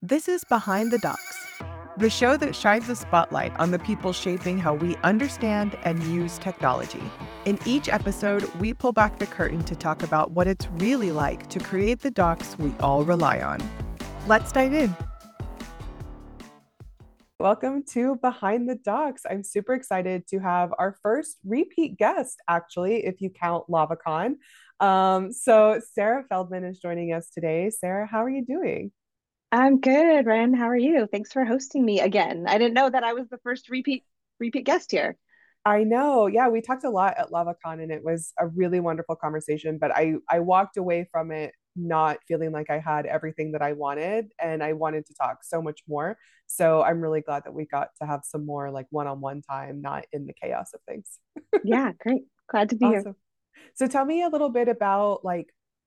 This is Behind the Docs, the show that shines a spotlight on the people shaping how we understand and use technology. In each episode, we pull back the curtain to talk about what it's really like to create the docs we all rely on. Let's dive in. Welcome to Behind the Docs. I'm super excited to have our first repeat guest, actually, if you count LavaCon. So Sarah Feldman is joining us today. Sarah, how are you doing? I'm good, Ren. How are you? Thanks for hosting me again. I didn't know that I was the first repeat guest here. I know. Yeah, we talked a lot at LavaCon and it was a really wonderful conversation, but I walked away from it not feeling like I had everything that I wanted and I wanted to talk so much more. So I'm really glad that we got to have some more like one-on-one time, not in the chaos of things. Yeah, great. Glad to be here. Awesome. So tell me a little bit about like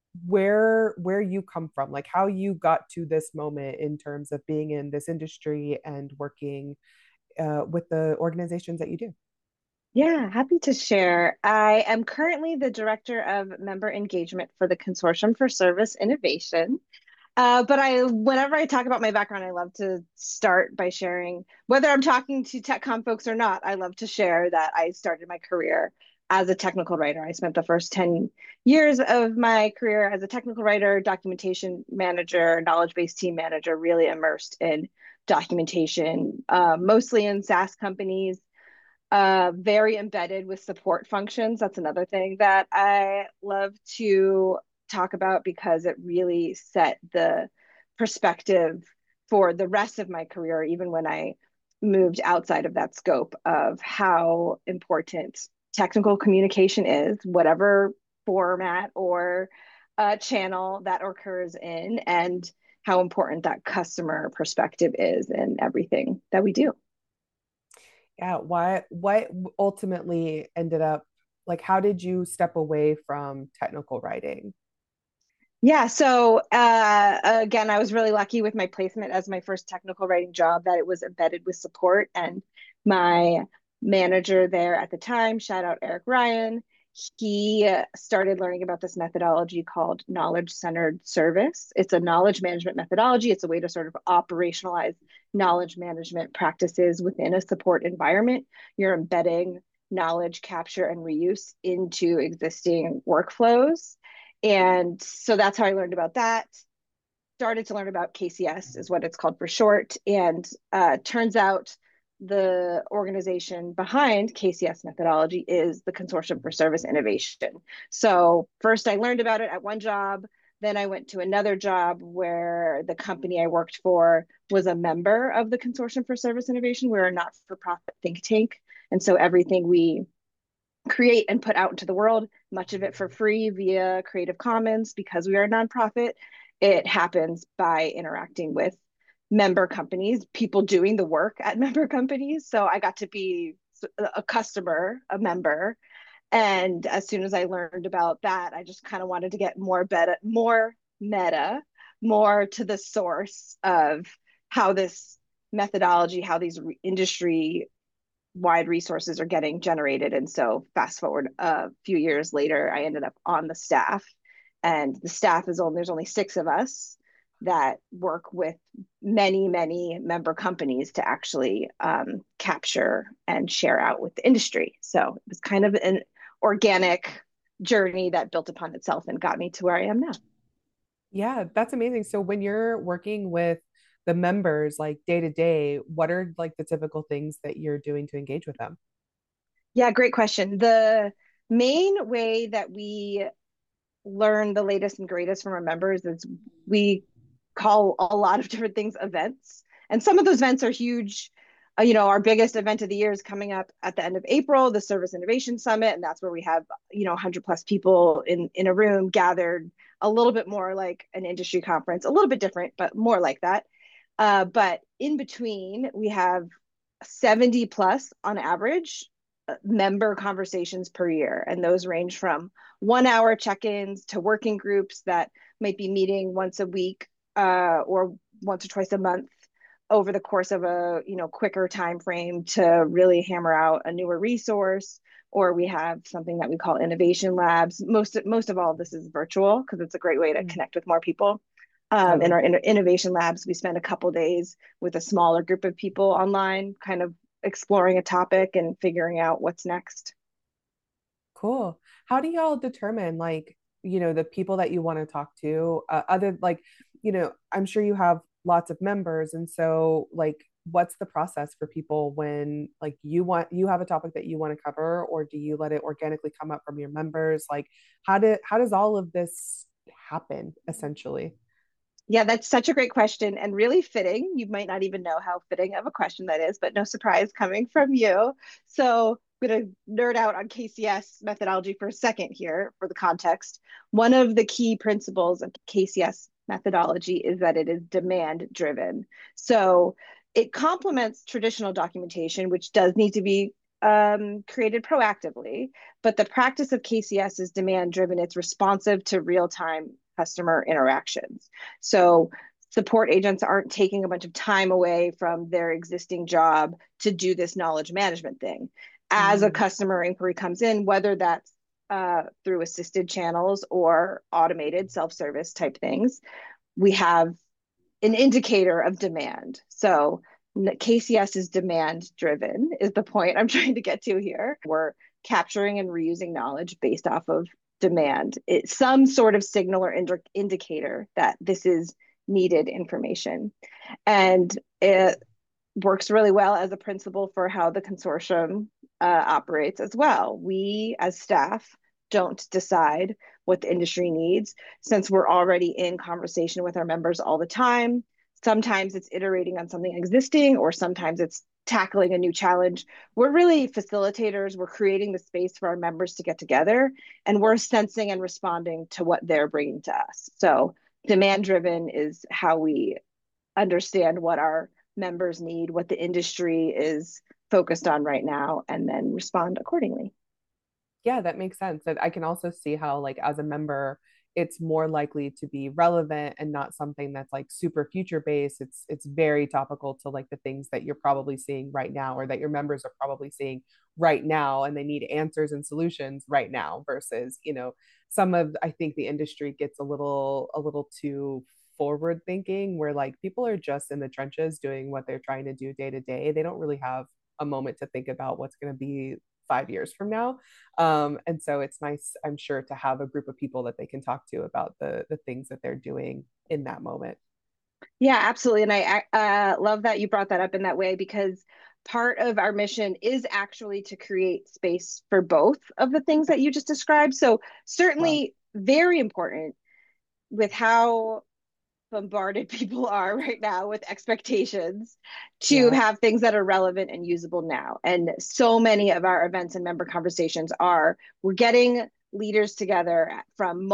where you come from, like how you got to this moment in terms of being in this industry and working with the organizations that you do. Yeah, happy to share. I am currently the Director of Member Engagement for the Consortium for Service Innovation. Whenever I talk about my background, I love to start by sharing, whether I'm talking to TechCom folks or not, I love to share that I started my career as a technical writer. I spent the first 10 years of my career as a technical writer, documentation manager, knowledge-based team manager, really immersed in documentation, mostly in SaaS companies, very embedded with support functions. That's another thing that I love to talk about because it really set the perspective for the rest of my career, even when I moved outside of that scope of how important technical communication is, whatever format or channel that occurs in, and how important that customer perspective is in everything that we do. Yeah, what ultimately ended up like how did you step away from technical writing? Yeah, so again, I was really lucky with my placement as my first technical writing job that it was embedded with support. And my manager there at the time, shout out Eric Ryan, he started learning about this methodology called knowledge-centered service. It's a knowledge management methodology. It's a way to sort of operationalize knowledge management practices within a support environment. You're embedding knowledge capture and reuse into existing workflows, and so that's how I learned about that. Started to learn about KCS, is what it's called for short. And turns out the organization behind KCS methodology is the Consortium for Service Innovation. So first I learned about it at one job. Then I went to another job where the company I worked for was a member of the Consortium for Service Innovation. We're a not-for-profit think tank. And so everything we create and put out into the world, much of it for free via Creative Commons because we are a nonprofit. It happens by interacting with member companies, people doing the work at member companies. So I got to be a customer, a member. And as soon as I learned about that, I just kind of wanted to get more meta, more to the source of how this methodology, how these industry wide resources are getting generated. And so fast forward a few years later, I ended up on the staff, and the staff is only, there's only 6 of us that work with many member companies to actually capture and share out with the industry. So it was kind of an organic journey that built upon itself and got me to where I am now. Yeah, that's amazing. So when you're working with the members like day to day, what are like the typical things that you're doing to engage with them? Yeah, great question. The main way that we learn the latest and greatest from our members is we call a lot of different things events. And some of those events are huge. Our biggest event of the year is coming up at the end of April, the Service Innovation Summit. And that's where we have, 100 plus people in a room gathered, a little bit more like an industry conference, a little bit different, but more like that. But in between, we have 70 plus on average member conversations per year. And those range from 1 hour check-ins to working groups that might be meeting once a week or once or twice a month over the course of a quicker time frame to really hammer out a newer resource. Or we have something that we call innovation labs. Most of all of this is virtual because it's a great way to Mm. connect with more people. In Totally. our innovation labs, we spend a couple days with a smaller group of people online, kind of exploring a topic and figuring out what's next. Cool. How do y'all determine like, the people that you want to talk to, other like, I'm sure you have lots of members, and so like what's the process for people when like you have a topic that you want to cover, or do you let it organically come up from your members? Like how does all of this happen essentially? Yeah, that's such a great question and really fitting. You might not even know how fitting of a question that is, but no surprise coming from you. So I'm going to nerd out on KCS methodology for a second here for the context. One of the key principles of KCS methodology is that it is demand driven. So it complements traditional documentation, which does need to be created proactively, but the practice of KCS is demand driven. It's responsive to real time customer interactions. So support agents aren't taking a bunch of time away from their existing job to do this knowledge management thing. As a Mm, customer inquiry comes in, whether that's through assisted channels or automated self-service type things, we have an indicator of demand. So KCS is demand driven, is the point I'm trying to get to here. We're capturing and reusing knowledge based off of demand. It's some sort of signal or indicator that this is needed information. And it works really well as a principle for how the consortium operates as well. We, as staff, don't decide what the industry needs since we're already in conversation with our members all the time. Sometimes it's iterating on something existing, or sometimes it's tackling a new challenge. We're really facilitators. We're creating the space for our members to get together, and we're sensing and responding to what they're bringing to us. So, demand driven is how we understand what our members need, what the industry is focused on right now, and then respond accordingly. yeah, that makes sense. And I can also see how, like, as a member, it's more likely to be relevant and not something that's like super future based. It's very topical to like the things that you're probably seeing right now, or that your members are probably seeing right now, and they need answers and solutions right now versus, some of I think the industry gets a little too forward thinking, where like people are just in the trenches doing what they're trying to do day to day. They don't really have a moment to think about what's going to be 5 years from now. And so it's nice, I'm sure, to have a group of people that they can talk to about the things that they're doing in that moment. Yeah, absolutely. And I love that you brought that up in that way because part of our mission is actually to create space for both of the things that you just described. So, Love. certainly very important with how bombarded people are right now with expectations to Yeah. have things that are relevant and usable now. And so many of our events and member conversations are we're getting leaders together from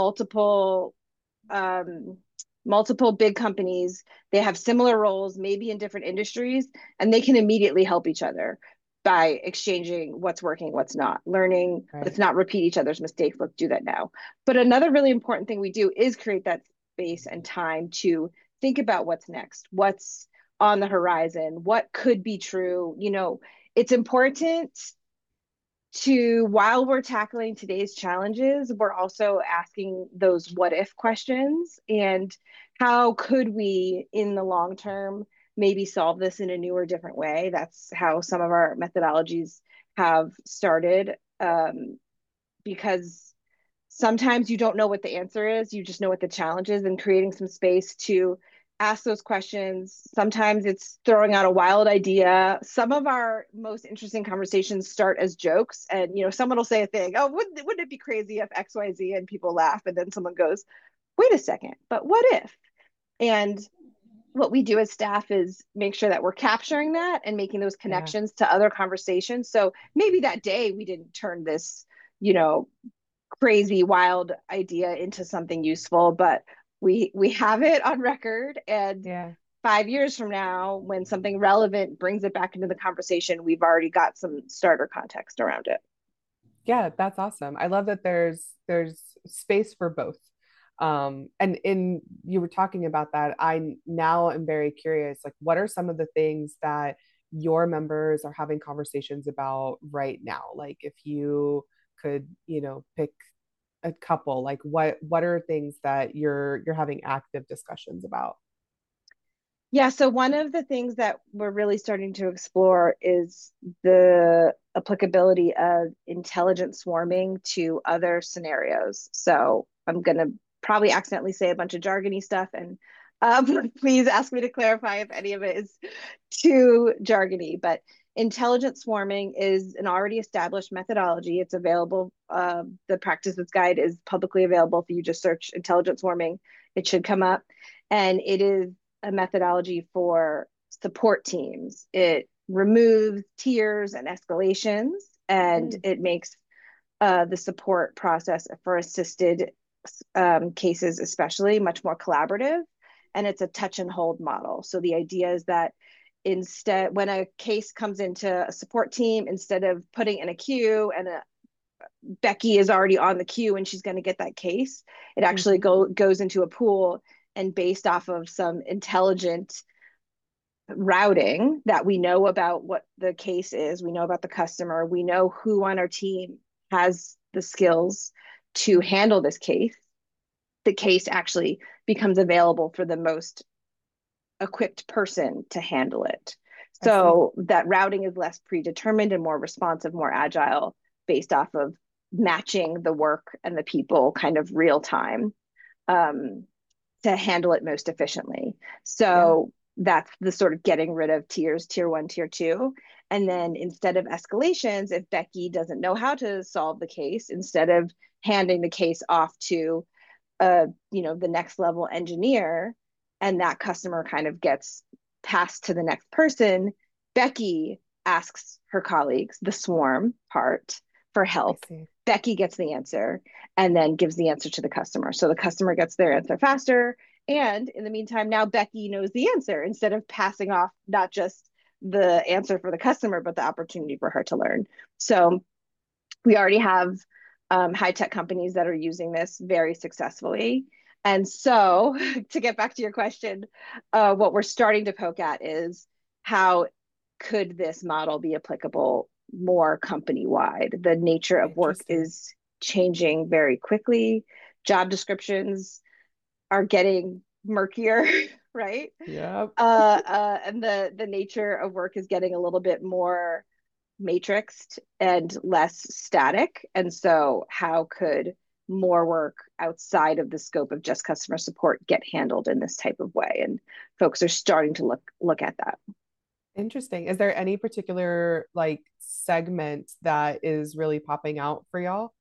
um, multiple big companies. They have similar roles, maybe in different industries, and they can immediately help each other by exchanging what's working, what's not, learning, let's Right. not repeat each other's mistakes, let's do that now. But another really important thing we do is create that space and time to think about what's next, what's on the horizon, what could be true. It's important to, while we're tackling today's challenges, we're also asking those what if questions and how could we in the long term maybe solve this in a new or different way. That's how some of our methodologies have started, because sometimes you don't know what the answer is, you just know what the challenge is, and creating some space to ask those questions. Sometimes it's throwing out a wild idea. Some of our most interesting conversations start as jokes, and someone will say a thing, oh, wouldn't it be crazy if XYZ, and people laugh, and then someone goes, wait a second, but what if? And what we do as staff is make sure that we're capturing that and making those Yeah. connections to other conversations. So maybe that day we didn't turn this, you know, crazy wild idea into something useful, but we have it on record, and Yeah. 5 years from now when something relevant brings it back into the conversation, we've already got some starter context around it. Yeah, that's awesome. I love that there's space for both. And in you were talking about that, I now am very curious, like what are some of the things that your members are having conversations about right now? Like if you could, pick a couple? Like what are things that you're having active discussions about? Yeah, so one of the things that we're really starting to explore is the applicability of intelligent swarming to other scenarios. So I'm going to probably accidentally say a bunch of jargony stuff, and please ask me to clarify if any of it is too jargony. But intelligent swarming is an already established methodology. It's available. The practices guide is publicly available. If you just search intelligent swarming, it should come up. And it is a methodology for support teams. It removes tiers and escalations, and Mm, it makes the support process for assisted cases, especially, much more collaborative. And it's a touch and hold model. So the idea is that instead, when a case comes into a support team, instead of putting in a queue and Becky is already on the queue and she's going to get that case, it actually mhm. goes into a pool, and based off of some intelligent routing that we know about what the case is, we know about the customer, we know who on our team has the skills to handle this case, the case actually becomes available for the most equipped person to handle it. I see. So that routing is less predetermined and more responsive, more agile, based off of matching the work and the people kind of real time, um, to handle it most efficiently. Yeah. So that's the sort of getting rid of tiers, tier one, tier two. And then instead of escalations, if Becky doesn't know how to solve the case, instead of handing the case off to the next level engineer, and that customer kind of gets passed to the next person, Becky asks her colleagues, the swarm part, for I help. see. Becky gets the answer and then gives the answer to the customer. So the customer gets their answer faster. And in the meantime, now Becky knows the answer instead of passing off not just the answer for the customer, but the opportunity for her to learn. So we already have high tech companies that are using this very successfully. And so, to get back to your question, what we're starting to poke at is how could this model be applicable more company wide? The nature of work Interesting. is changing very quickly. Job descriptions are getting murkier, right? Yep. And the nature of work is getting a little bit more matrixed and less static. And so, how could more work outside of the scope of just customer support get handled in this type of way? And folks are starting to look at that. Interesting. Is there any particular like segment that is really popping out for y'all?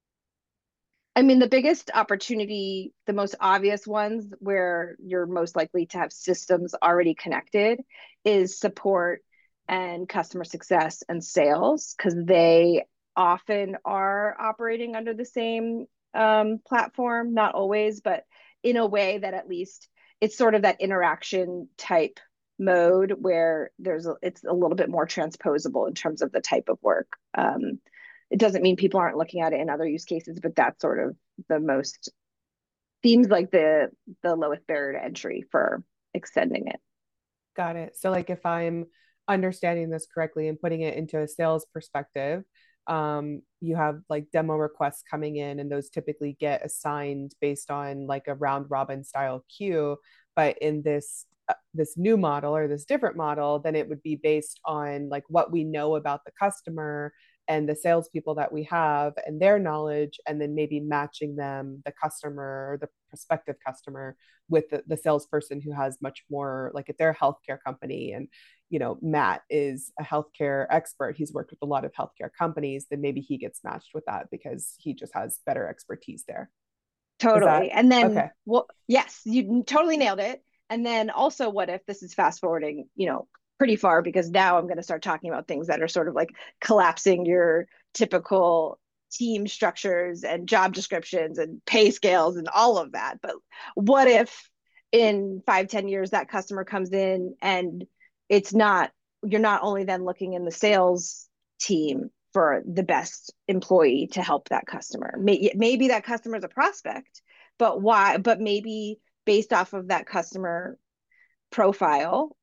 I mean, the biggest opportunity, the most obvious ones where you're most likely to have systems already connected, is support and customer success and sales, because they often are operating under the same platform, not always, but in a way that at least it's sort of that interaction type mode where it's a little bit more transposable in terms of the type of work. It doesn't mean people aren't looking at it in other use cases, but that's sort of the most seems like the lowest barrier to entry for extending it. Got it. So like if I'm understanding this correctly and putting it into a sales perspective, you have like demo requests coming in and those typically get assigned based on like a round robin style queue. But in this new model or this different model, then it would be based on like what we know about the customer and the salespeople that we have and their knowledge, and then maybe matching them, the customer or the prospective customer, with the salesperson who has much more, like if they're a healthcare company and Matt is a healthcare expert, he's worked with a lot of healthcare companies, then maybe he gets matched with that because he just has better expertise there. Is that Totally. And then, okay? well, yes, you totally nailed it. And then also, what if this is fast forwarding, pretty far, because now I'm going to start talking about things that are sort of like collapsing your typical team structures and job descriptions and pay scales and all of that. But what if in 5, 10 years that customer comes in and it's not, you're not only then looking in the sales team for the best employee to help that customer. Maybe that customer is a prospect, but why? But maybe based off of that customer profile,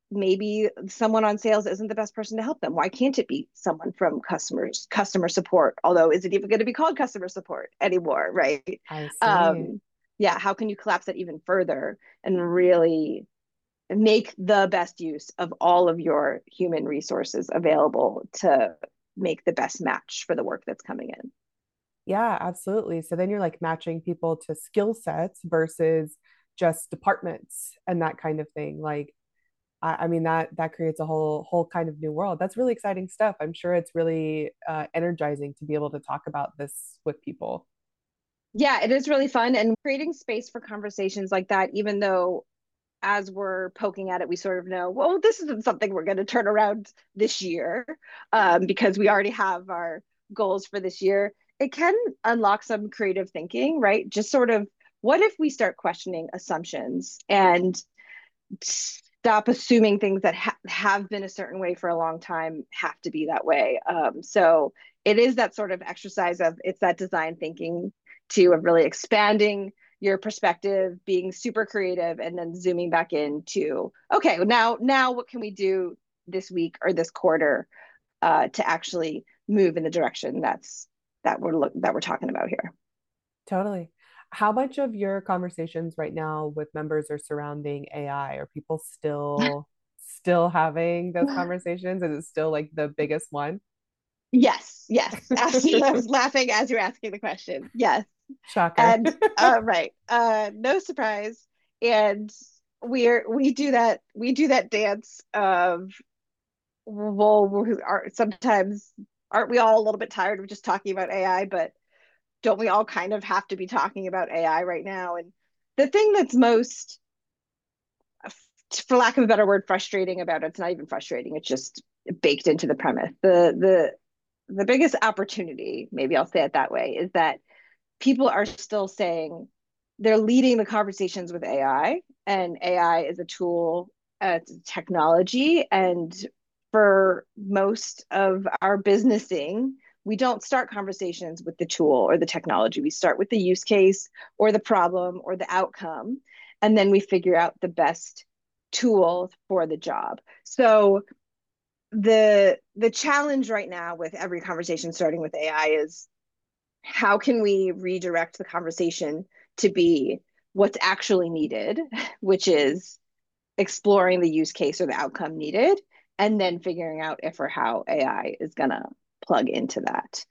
maybe someone on sales isn't the best person to help them. Why can't it be someone from customer support? Although, is it even going to be called customer support anymore, right? I see. Um, yeah, how can you collapse that even further and really make the best use of all of your human resources available to make the best match for the work that's coming in? Yeah, absolutely. So then you're like matching people to skill sets versus just departments and that kind of thing. Like, I mean that creates a whole kind of new world. That's really exciting stuff. I'm sure it's really energizing to be able to talk about this with people. Yeah, it is really fun and creating space for conversations like that, even though as we're poking at it, we sort of know, well, this isn't something we're going to turn around this year because we already have our goals for this year. It can unlock some creative thinking, right? Just sort of, what if we start questioning assumptions and stop assuming things that have been a certain way for a long time have to be that way? So it is that sort of exercise of it's that design thinking too, of really expanding your perspective, being super creative, and then zooming back into, okay, now what can we do this week or this quarter to actually move in the direction that we're talking about here. Totally. How much of your conversations right now with members are surrounding AI? Are people still having those conversations? Is it still like the biggest one? Yes, yes, absolutely. I was laughing as you were asking the question. Yes, Shocker. and right, no surprise. And we do that dance of, well, sometimes aren't we all a little bit tired of just talking about AI, but don't we all kind of have to be talking about AI right now? And the thing that's most, for lack of a better word, frustrating about it, it's not even frustrating, it's just baked into the premise. The biggest opportunity, maybe I'll say it that way, is that people are still saying they're leading the conversations with AI, and AI is a tool, it's a technology. And for most of our businessing, we don't start conversations with the tool or the technology. We start with the use case or the problem or the outcome, and then we figure out the best tool for the job. So the challenge right now with every conversation starting with AI is, how can we redirect the conversation to be what's actually needed, which is exploring the use case or the outcome needed, and then figuring out if or how AI is going to plug into that.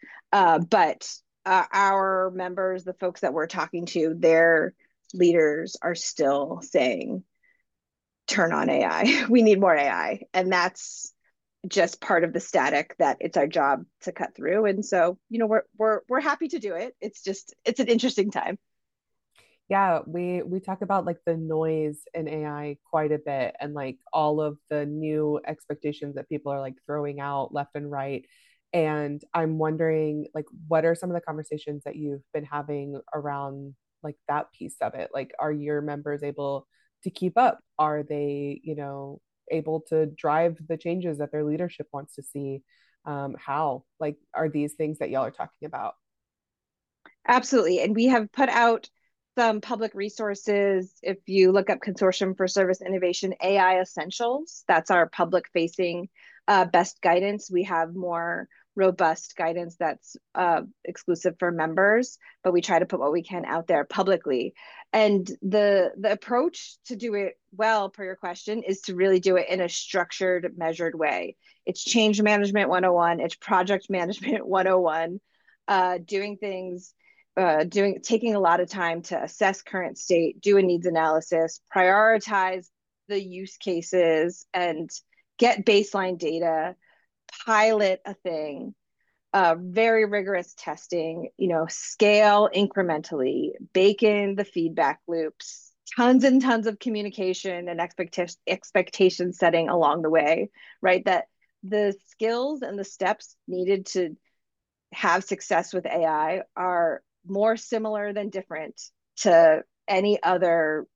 But our members, the folks that we're talking to, their leaders are still saying, turn on AI. We need more AI. And that's just part of the static that it's our job to cut through. And so, we're happy to do it. It's an interesting time. Yeah, we talk about like the noise in AI quite a bit and like all of the new expectations that people are like throwing out left and right. And I'm wondering like what are some of the conversations that you've been having around like that piece of it? Like are your members able to keep up? Are they, able to drive the changes that their leadership wants to see? How? Like are these things that y'all are talking about? Absolutely. And we have put out some public resources. If you look up Consortium for Service Innovation AI Essentials, that's our public facing best guidance. We have more robust guidance that's exclusive for members, but we try to put what we can out there publicly. And the approach to do it well, per your question, is to really do it in a structured, measured way. It's change management 101, it's project management 101, doing things taking a lot of time to assess current state, do a needs analysis, prioritize the use cases, and get baseline data, pilot a thing, very rigorous testing, scale incrementally, bake in the feedback loops, tons and tons of communication and expectation setting along the way, right? That the skills and the steps needed to have success with AI are more similar than different to any other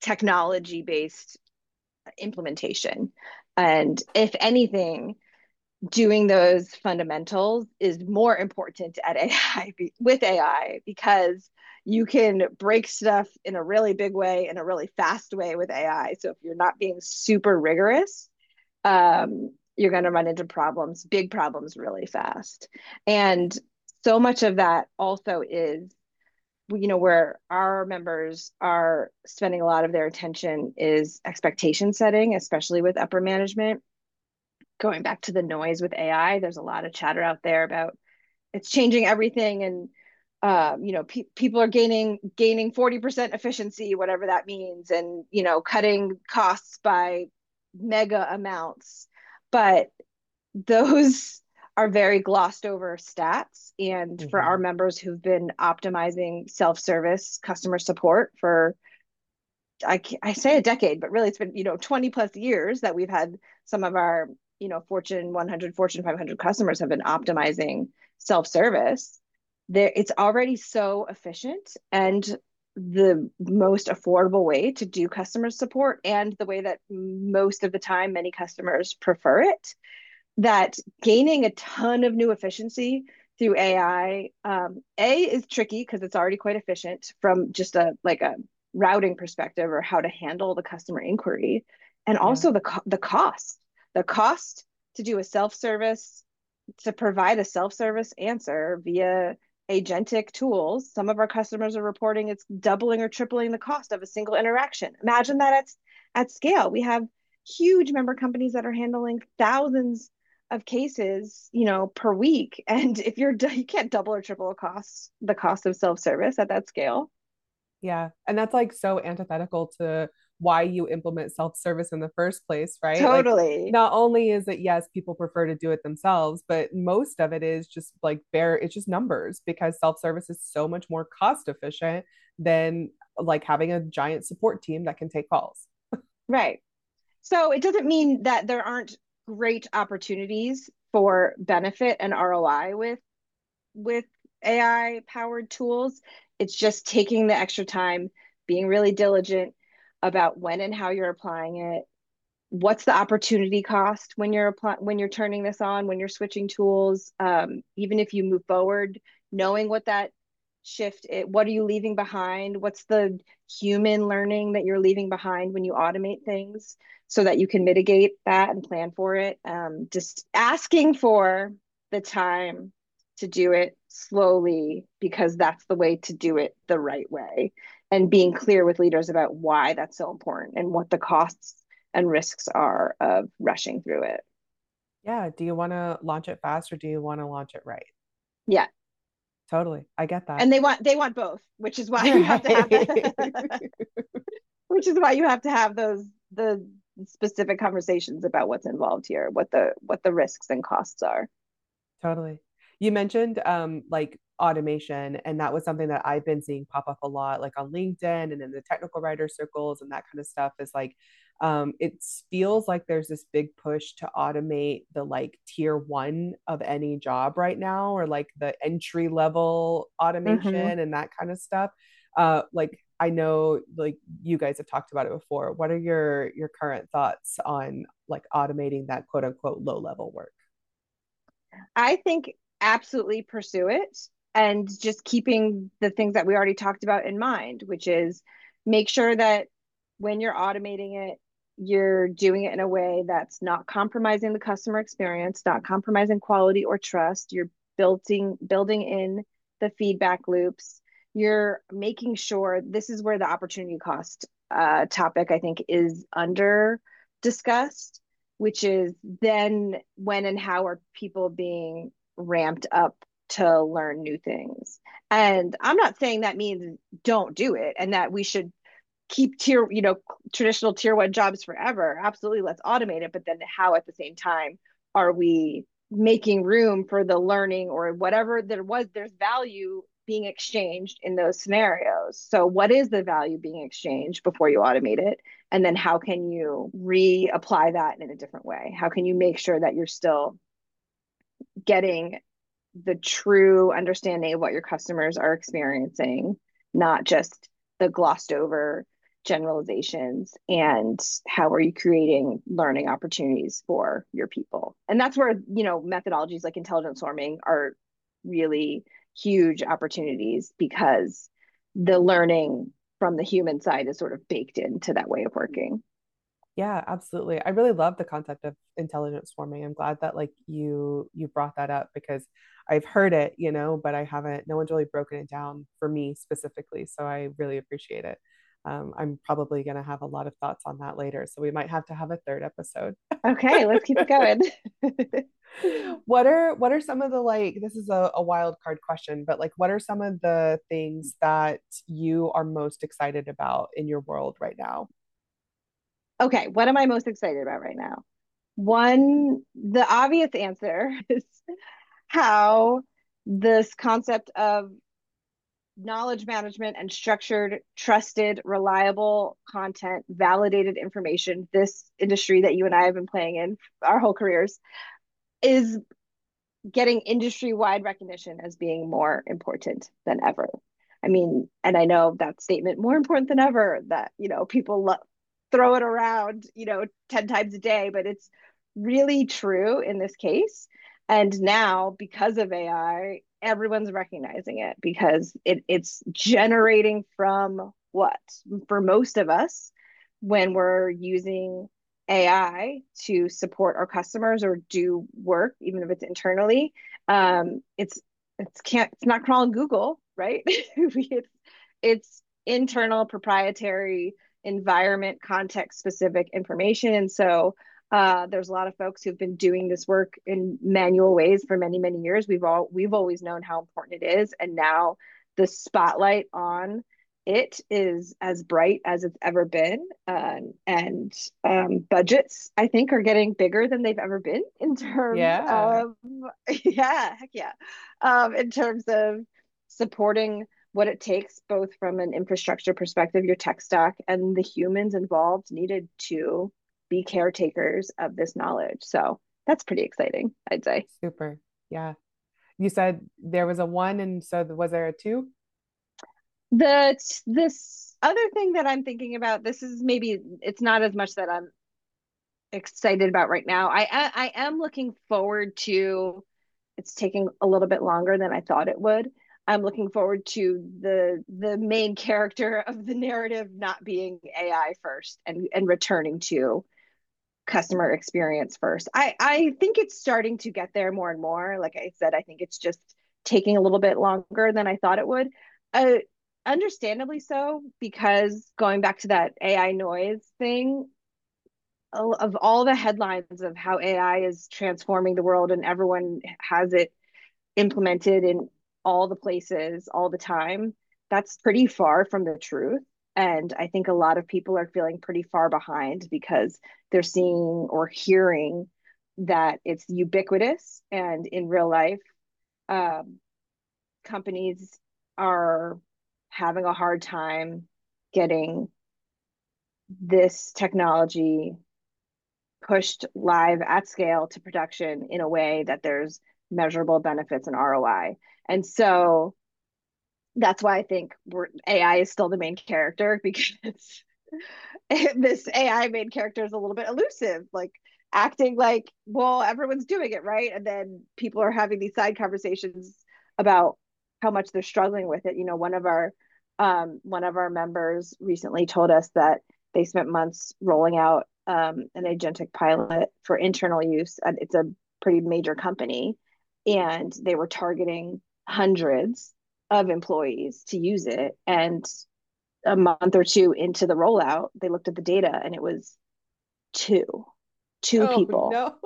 technology based implementation. And if anything, doing those fundamentals is more important at AI with AI because you can break stuff in a really big way, in a really fast way with AI. So if you're not being super rigorous, you're going to run into problems, big problems really fast. And so much of that also is, where our members are spending a lot of their attention is expectation setting, especially with upper management. Going back to the noise with AI, there's a lot of chatter out there about it's changing everything, and people are gaining 40% efficiency, whatever that means, and cutting costs by mega amounts. But those are very glossed over stats. And for our Mm-hmm. members who've been optimizing self-service customer support for, I say a decade, but really it's been 20 plus years that we've had some of our Fortune 100, Fortune 500 customers have been optimizing self-service. There, it's already so efficient and the most affordable way to do customer support, and the way that most of the time many customers prefer it, that gaining a ton of new efficiency through AI, is tricky because it's already quite efficient from just a routing perspective or how to handle the customer inquiry, and Yeah. also the cost to do a self service, to provide a self service answer via agentic tools. Some of our customers are reporting it's doubling or tripling the cost of a single interaction. Imagine that at scale. We have huge member companies that are handling thousands of cases, per week. And if you can't double or triple the cost of self-service at that scale. Yeah. And that's like so antithetical to why you implement self-service in the first place, right? Like, Totally. not only is it, yes, people prefer to do it themselves, but most of it is just like it's just numbers because self-service is so much more cost efficient than like having a giant support team that can take calls. Right. So it doesn't mean that there aren't great opportunities for benefit and ROI with AI powered tools. It's just taking the extra time, being really diligent about when and how you're applying it. What's the opportunity cost when you're turning this on, when you're switching tools? Even if you move forward, knowing what that what are you leaving behind? What's the human learning that you're leaving behind when you automate things, so that you can mitigate that and plan for it? Just asking for the time to do it slowly, because that's the way to do it the right way, and being clear with leaders about why that's so important and what the costs and risks are of rushing through it. Yeah. Do you want to launch it fast or do you want to launch it right? Yeah. Totally. I get that. And they want both, which is why you have to have Right. that, which is why you have to have the specific conversations about what's involved here, what the risks and costs are. Totally. You mentioned like automation, and that was something that I've been seeing pop up a lot, like on LinkedIn and in the technical writer circles and that kind of stuff. Is like it feels like there's this big push to automate the like tier one of any job right now, or like the entry level Mm-hmm. automation and that kind of stuff. Like I know like you guys have talked about it before. What are your current thoughts on like automating that quote unquote low level work? I think absolutely pursue it, and just keeping the things that we already talked about in mind, which is make sure that when you're automating it, you're doing it in a way that's not compromising the customer experience, not compromising quality or trust. You're building in the feedback loops. You're making sure, this is where the opportunity cost topic I think is under discussed, which is then when and how are people being ramped up to learn new things. And I'm not saying that means don't do it and that we should keep traditional tier one jobs forever. Absolutely, let's automate it. But then how at the same time are we making room for the learning or whatever there's value being exchanged in those scenarios? So what is the value being exchanged before you automate it? And then how can you reapply that in a different way? How can you make sure that you're still getting the true understanding of what your customers are experiencing, not just the glossed over, generalizations, and how are you creating learning opportunities for your people. And that's where, methodologies like intelligent swarming are really huge opportunities, because the learning from the human side is sort of baked into that way of working. Yeah, absolutely. I really love the concept of intelligent swarming. I'm glad that like you brought that up because I've heard it, but I haven't, no one's really broken it down for me specifically. So I really appreciate it. I'm probably going to have a lot of thoughts on that later. So we might have to have a third episode. Okay, let's keep it going. What are some of the like this is a wild card question, but like what are some of the things that you are most excited about in your world right now? Okay, what am I most excited about right now? One, the obvious answer is how this concept of knowledge management and structured, trusted, reliable content, validated information, this industry that you and I have been playing in our whole careers, is getting industry wide recognition as being more important than ever. I mean, and I know that statement, more important than ever, that, people throw it around, 10 times a day, but it's really true in this case. And now, because of AI, everyone's recognizing it, because it's generating from what? For most of us, when we're using AI to support our customers or do work, even if it's internally, it's not crawling Google, right? It's internal proprietary environment context specific information. And so there's a lot of folks who've been doing this work in manual ways for many, many years. We've always known how important it is, and now the spotlight on it is as bright as it's ever been. And budgets, I think, are getting bigger than they've ever been in terms Yeah. of, yeah, heck yeah, in terms of supporting what it takes, both from an infrastructure perspective, your tech stack, and the humans involved needed to be caretakers of this knowledge. So that's pretty exciting, I'd say. Super. Yeah. You said there was a one, and so was there a two? This other thing that I'm thinking about, this is maybe it's not as much that I'm excited about right now. I am looking forward to, it's taking a little bit longer than I thought it would. I'm looking forward to the main character of the narrative not being AI first, and returning to customer experience first. I think it's starting to get there more and more. Like I said, I think it's just taking a little bit longer than I thought it would. Uh, Understandably so, because going back to that AI noise thing, of all the headlines of how AI is transforming the world and everyone has it implemented in all the places all the time, that's pretty far from the truth. And I think a lot of people are feeling pretty far behind because they're seeing or hearing that it's ubiquitous. And in real life, um, companies are having a hard time getting this technology pushed live at scale to production in a way that there's measurable benefits and ROI. And so that's why I think AI is still the main character, because this AI main character is a little bit elusive, like acting like, well, everyone's doing it, right? And then people are having these side conversations about how much they're struggling with it. One of our members recently told us that they spent months rolling out an agentic pilot for internal use. And it's a pretty major company, and they were targeting hundreds of employees to use it. And a month or two into the rollout, they looked at the data and it was two, two Oh people. no.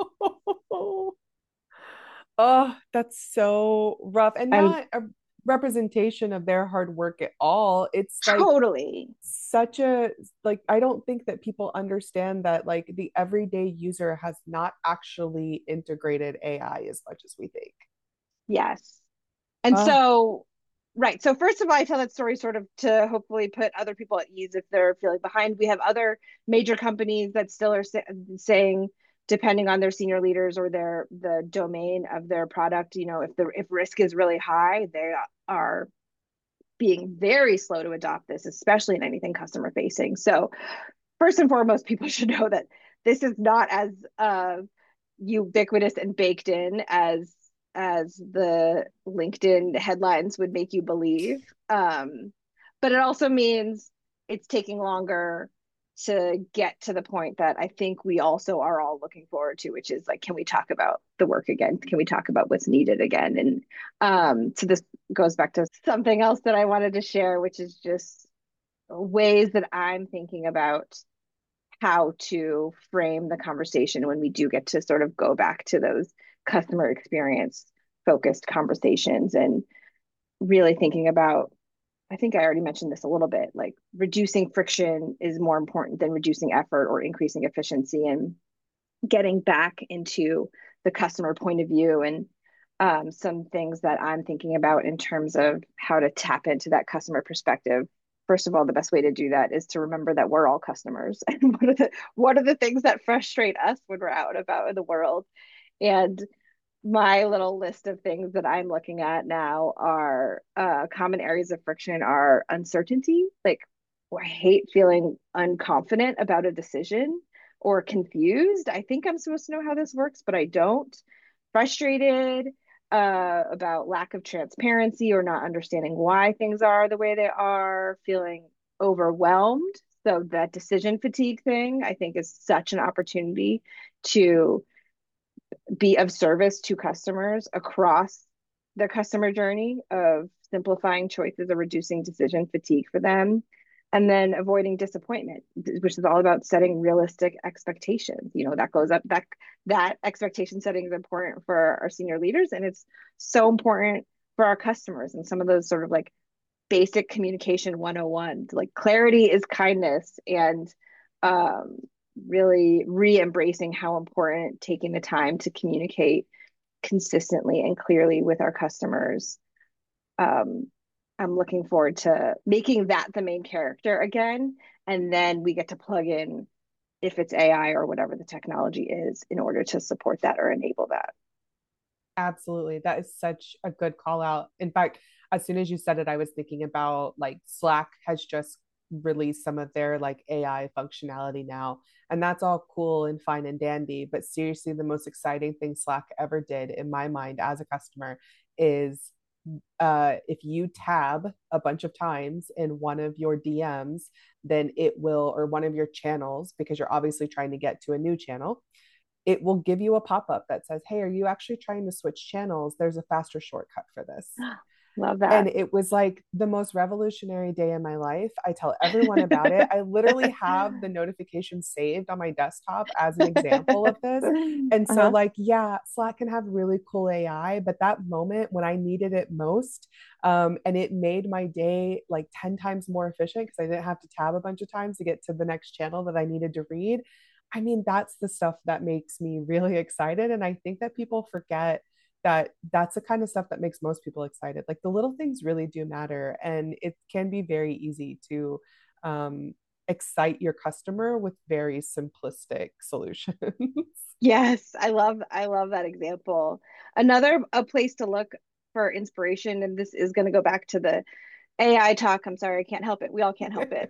Oh, that's so rough and And not a representation of their hard work at all. It's like totally, such a like I don't think that people understand that like the everyday user has not actually integrated AI as much as we think. yes. And Oh, so, right. So, first of all, I tell that story sort of to hopefully put other people at ease if they're feeling behind. We have other major companies that still are saying, depending on their senior leaders or the domain of their product, if risk is really high, they are being very slow to adopt this, especially in anything customer facing. So first and foremost, people should know that this is not as ubiquitous and baked in as the LinkedIn headlines would make you believe. But it also means it's taking longer to get to the point that I think we also are all looking forward to, which is like, can we talk about the work again? Can we talk about what's needed again? And so this goes back to something else that I wanted to share, which is just ways that I'm thinking about how to frame the conversation when we do get to sort of go back to those customer experience focused conversations, and really thinking about, I think I already mentioned this a little bit, like reducing friction is more important than reducing effort or increasing efficiency, and getting back into the customer point of view. And some things that I'm thinking about in terms of how to tap into that customer perspective. First of all, the best way to do that is to remember that we're all customers. And what are the things that frustrate us when we're out about in the world? And my little list of things that I'm looking at now are common areas of friction are uncertainty. Like, I hate feeling unconfident about a decision or confused. I think I'm supposed to know how this works, but I don't. Frustrated about lack of transparency or not understanding why things are the way they are, feeling overwhelmed. So, that decision fatigue thing, I think, is such an opportunity to be of service to customers across the customer journey of simplifying choices or reducing decision fatigue for them. And then avoiding disappointment, which is all about setting realistic expectations. That goes up, that expectation setting is important for our senior leaders, and it's so important for our customers. And some of those sort of like basic communication 101, like clarity is kindness, and um, really re-embracing how important taking the time to communicate consistently and clearly with our customers. um, I'm looking forward to making that the main character again, and then we get to plug in, if it's AI or whatever the technology is, in order to support that or enable that. Absolutely. That is such a good call out. In fact, as soon as you said it, I was thinking about like Slack has just released some of their like AI functionality now. And that's all cool and fine and dandy. But seriously, the most exciting thing Slack ever did in my mind as a customer is if you tab a bunch of times in one of your DMs, then it will, or one of your channels, because you're obviously trying to get to a new channel, it will give you a pop up that says, "Hey, are you actually trying to switch channels? There's a faster shortcut for this." Love And that. it was like the most revolutionary day in my life. I tell everyone about it. I literally have the notification saved on my desktop as an example of this. And so, Uh-huh. like, yeah, Slack can have really cool AI, but that moment when I needed it most, and it made my day like 10 times more efficient because I didn't have to tab a bunch of times to get to the next channel that I needed to read. I mean, that's the stuff that makes me really excited. And I think that people forget that that's the kind of stuff that makes most people excited. Like the little things really do matter, and it can be very easy to um, excite your customer with very simplistic solutions. Yes, I love that example. Another a place to look for inspiration, and this is going to go back to the AI talk. I'm sorry, I can't help it. We all can't help it.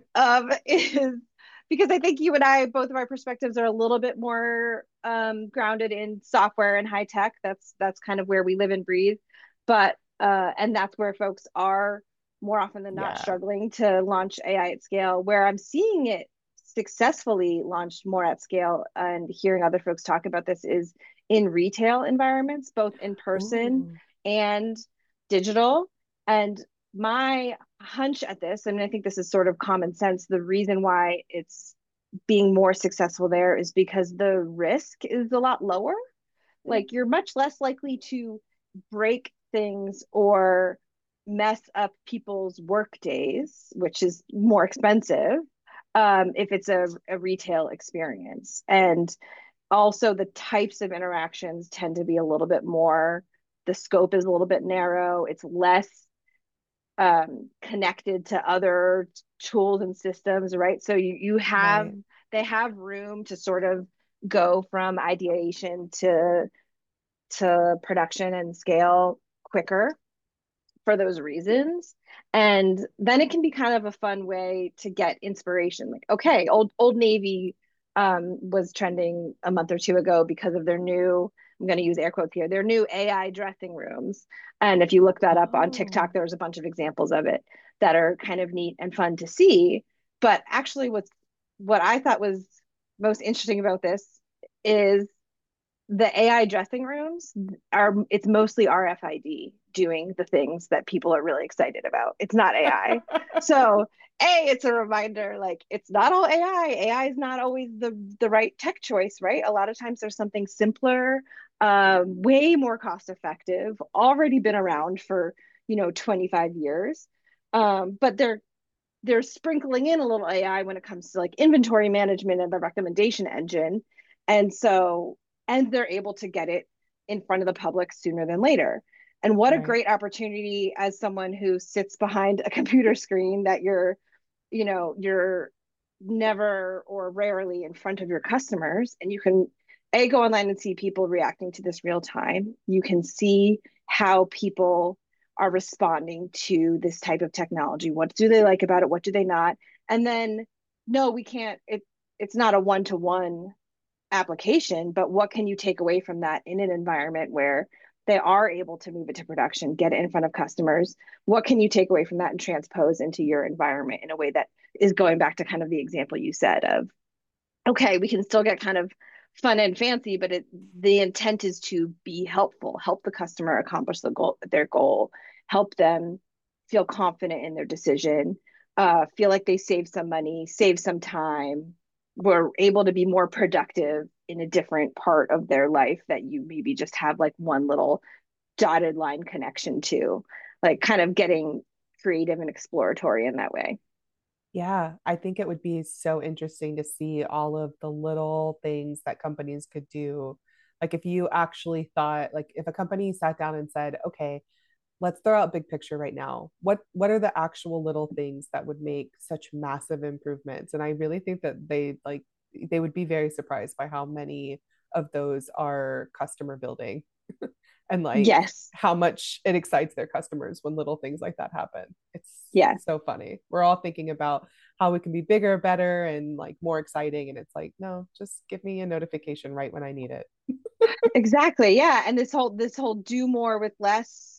Is because I think you and I, both of our perspectives are a little bit more grounded in software and high tech. That's kind of where we live and breathe. But and that's where folks are more often than not Yeah. struggling to launch AI at scale. Where I'm seeing it successfully launched more at scale, and hearing other folks talk about this, is in retail environments, both in person Ooh, and digital. And my hunch at this, and I think this is sort of common sense, the reason why it's being more successful there is because the risk is a lot lower. Like, you're much less likely to break things or mess up people's work days, which is more expensive, if it's a retail experience. And also, the types of interactions tend to be a little bit more, the scope is a little bit narrow. It's less connected to other tools and systems, right? So you have, right. they have room to sort of go from ideation to production and scale quicker. for those reasons. And then it can be kind of a fun way to get inspiration. Like, okay, Old Navy was trending a month or two ago because of their new, I'm going to use air quotes here, their new AI dressing rooms. And if you look that up on TikTok, Oh, there's a bunch of examples of it that are kind of neat and fun to see. But actually, what I thought was most interesting about this is the AI dressing rooms are, it's mostly RFID doing the things that people are really excited about. It's not AI. So it's a reminder, like it's not all AI. AI is not always the right tech choice, right? A lot of times there's something simpler, way more cost effective, already been around for 25 years. But they're sprinkling in a little AI when it comes to like inventory management and the recommendation engine. And so, and they're able to get it in front of the public sooner than later. And what a right. great opportunity as someone who sits behind a computer screen that you're never or rarely in front of your customers. And you can go online and see people reacting to this real time. You can see how people are responding to this type of technology. What do they like about it? What do they not? And then, no, we can't, it's not a one-to-one application, but what can you take away from that in an environment where they are able to move it to production, get it in front of customers? What can you take away from that and transpose into your environment in a way that is going back to kind of the example you said of, okay, we can still get kind of fun and fancy, but the intent is to be helpful, help the customer accomplish their goal, help them feel confident in their decision, feel like they save some money, save some time, were able to be more productive in a different part of their life that you maybe just have like one little dotted line connection to, like kind of getting creative and exploratory in that way. Yeah, I think it would be so interesting to see all of the little things that companies could do. Like if you actually thought, like if a company sat down and said, okay, let's throw out big picture right now. What are the actual little things that would make such massive improvements? And I really think that they would be very surprised by how many of those are customer building and like Yes. how much it excites their customers when little things like that happen. It's Yeah. so funny. We're all thinking about how we can be bigger, better, and like more exciting. And it's like, no, just give me a notification right when I need it. Exactly. Yeah. And this whole do more with less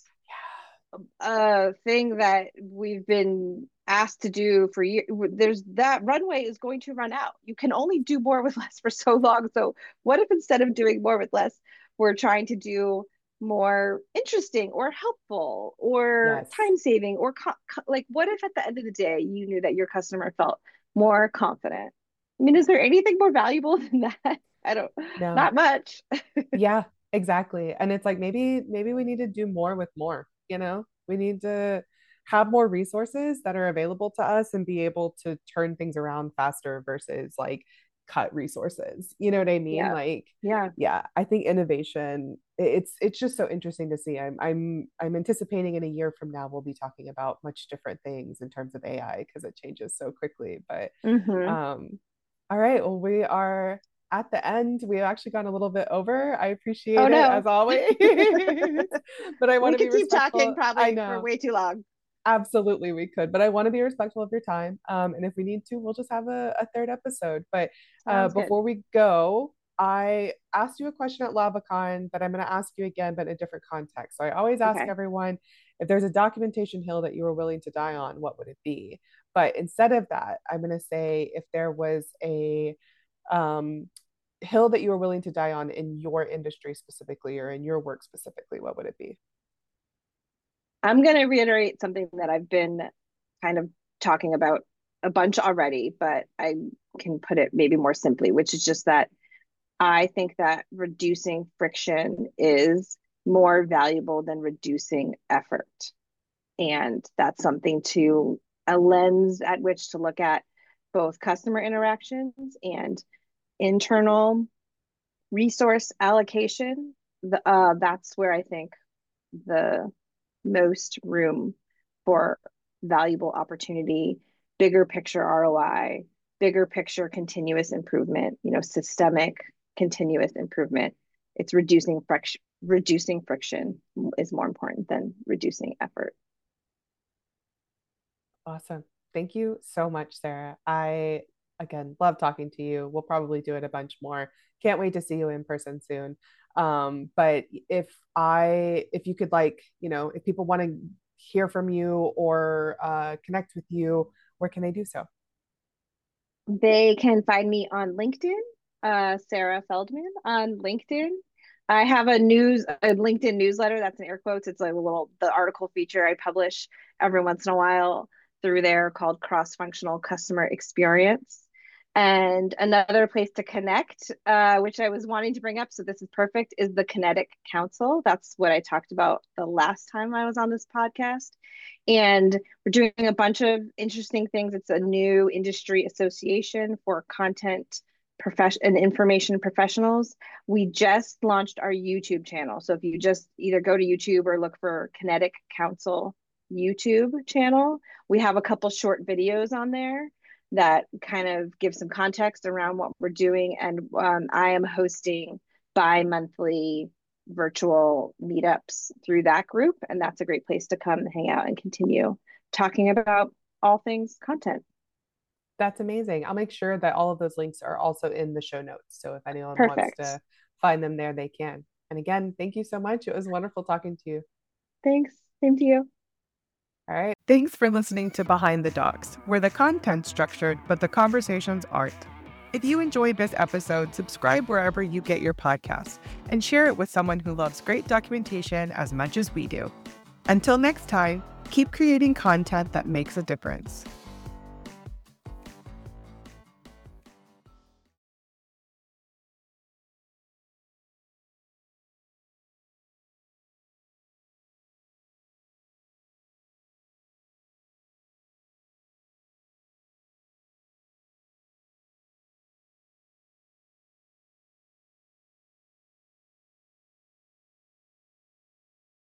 thing that we've been asked to do for years. There's that runway is going to run out. You can only do more with less for so long. So what if instead of doing more with less, we're trying to do more interesting or helpful or Yes. time saving or like what if at the end of the day you knew that your customer felt more confident? I mean, is there anything more valuable than that? I don't, No. not much. Yeah, exactly. And it's like maybe we need to do more with more, you know? We need to have more resources that are available to us and be able to turn things around faster versus like cut resources. You know what I mean? Yeah. Like, Yeah. yeah, I think innovation it's just so interesting to see. I'm anticipating in a year from now we'll be talking about much different things in terms of AI because it changes so quickly. But Hmm. um all right, well, we are at the end. We've actually gone a little bit over. I Oh appreciate it no. as always, but I want We to be could keep talking respectful. I probably for know, way too long. absolutely we could, but I want to be respectful of your time. And if we need to, we'll just have a third episode. But Sounds good. before we go, I asked you a question at LavaCon that I'm going to ask you again, but in a different context. So I always ask Okay. everyone if there's a documentation hill that you were willing to die on, what would it be? But instead of that, I'm going to say if there was a um, hill that you were willing to die on in your industry specifically or in your work specifically, what would it be? I'm going to reiterate something that I've been kind of talking about a bunch already, but I can put it maybe more simply, which is just that I think that reducing friction is more valuable than reducing effort. And that's something to a lens at which to look at both customer interactions and internal resource allocation. That's where I think the most room for valuable opportunity, bigger picture ROI, bigger picture continuous improvement, systemic continuous improvement. It's reducing friction is more important than reducing effort. Awesome. Thank you so much, Sarah. I, again, love talking to you. We'll probably do it a bunch more. Can't wait to see you in person soon. But if you could, like, if people want to hear from you or connect with you, where can they do so? They can find me on LinkedIn, Sarah Feldman on LinkedIn. I have a LinkedIn newsletter that's in air quotes. It's like the article feature I publish every once in a while through there called Cross Functional Customer Experience. And another place to connect, which I was wanting to bring up, so this is perfect, is the Kinetic Council. That's what I talked about the last time I was on this podcast. And we're doing a bunch of interesting things. It's a new industry association for content profession and information professionals. We just launched our YouTube channel. So if you just either go to YouTube or look for Kinetic Council YouTube channel, we have a couple short videos on there that kind of give some context around what we're doing. And I am hosting bi-monthly virtual meetups through that group. And that's a great place to come and hang out and continue talking about all things content. That's amazing. I'll make sure that all of those links are also in the show notes. So if anyone wants Perfect. to find them there, they can. And again, thank you so much. It was wonderful talking to you. Thanks. Same to you. All right. Thanks for listening to Behind the Docs, where the content's structured, but the conversations aren't. If you enjoyed this episode, subscribe wherever you get your podcasts and share it with someone who loves great documentation as much as we do. Until next time, keep creating content that makes a difference.